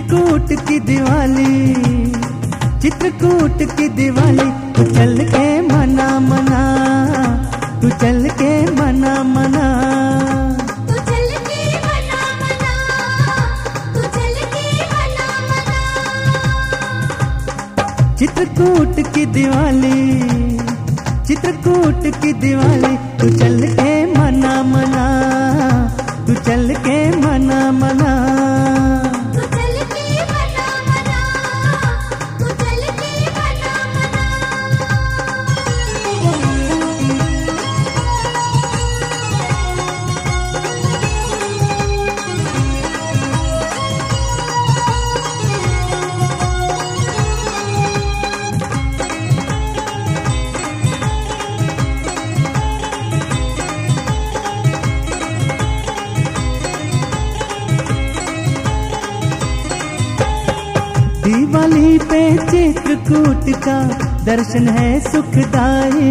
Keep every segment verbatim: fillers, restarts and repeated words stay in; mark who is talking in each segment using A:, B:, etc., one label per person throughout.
A: चित्रकूट की दिवाली, चित्रकूट की दिवाली, तू चल के मना मना, तू चल के मना मना,
B: तू चल के मना मना, तू चल के मना मना।
A: चित्रकूट की दिवाली, चित्रकूट की दिवाली, तू चल के मना मना, तू चल के मना मना,
B: तू चल के मना मना, तू चल के मना मना।
A: दिवाली पे चित्रकूट का दर्शन है सुखदाई,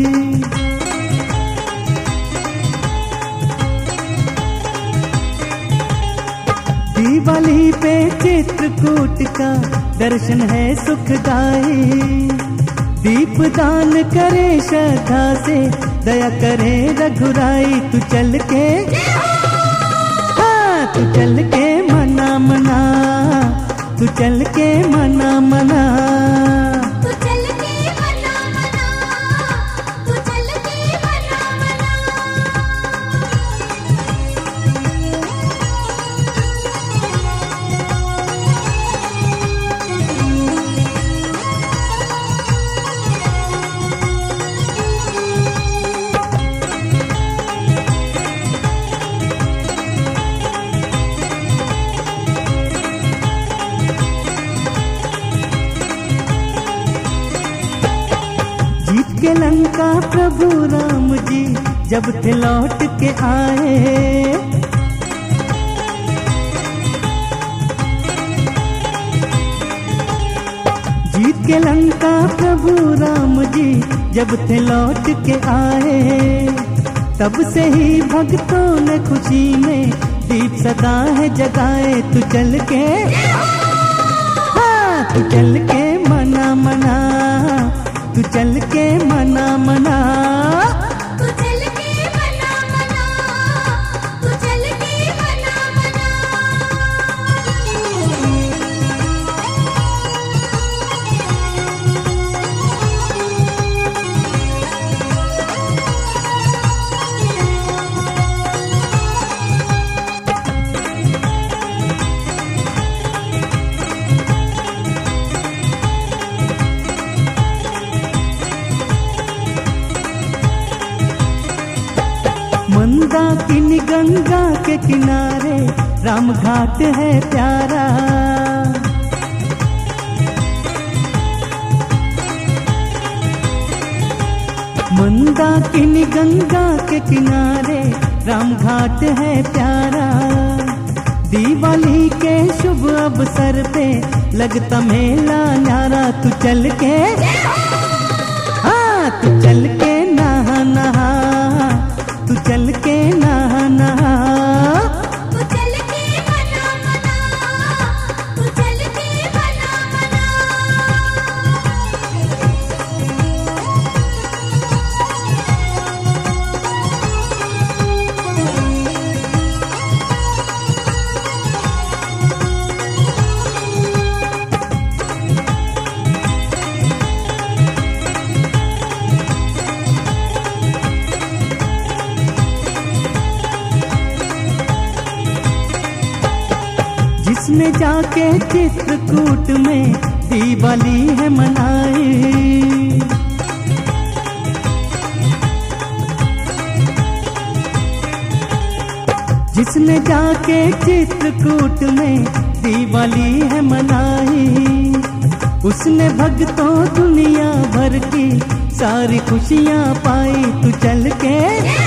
A: दिवाली पे चित्रकूट का दर्शन है सुखदाई। दीप दान करे श्रद्धा से, दया करे रघुराई, तू चल के, हाँ तू चल के मना मना, तू चल के मना मना,
B: तू चल के मना मना, तू चल के मना मना।
A: जीत के लंका प्रभु राम जी जब थे लौट के आए, जीत के लंका प्रभु राम जी जब थे लौट के आए, तब से ही भक्तों ने खुशी में दीप सदा है जगाए, तू चल के, हाँ तू चल के मना मना, तू चल के मना मना,
B: तू चल के मना मना, तू चल के मना मना।
A: मंदाकिनी गंगा के किनारे राम घाट है प्यारा, मंदाकिनी गंगा के किनारे राम घाट है प्यारा। दिवाली के शुभ अवसर पे लगता मेला न्यारा, तू चल के, हाँ तू चल के नहा नहा, तू चल के नहा नहा,
B: तू चल के मना मना, तू चल के मना मना।
A: जिसने जाके चित्रकूट में दिवाली है मनाई, जिसने जाके चित्रकूट में दिवाली है मनाई, उसने भक्तों दुनिया भर की सारी खुशियां पाई, तू चल के,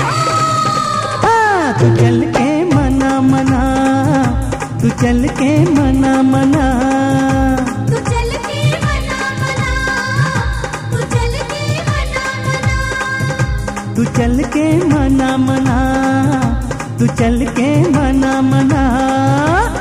A: हाँ तू चल के मना मना, तू चल के मना मना,
B: तू चल के मना मना, तू चल के मना मना।
A: तू चल के मना मना, तू चल के मना मना।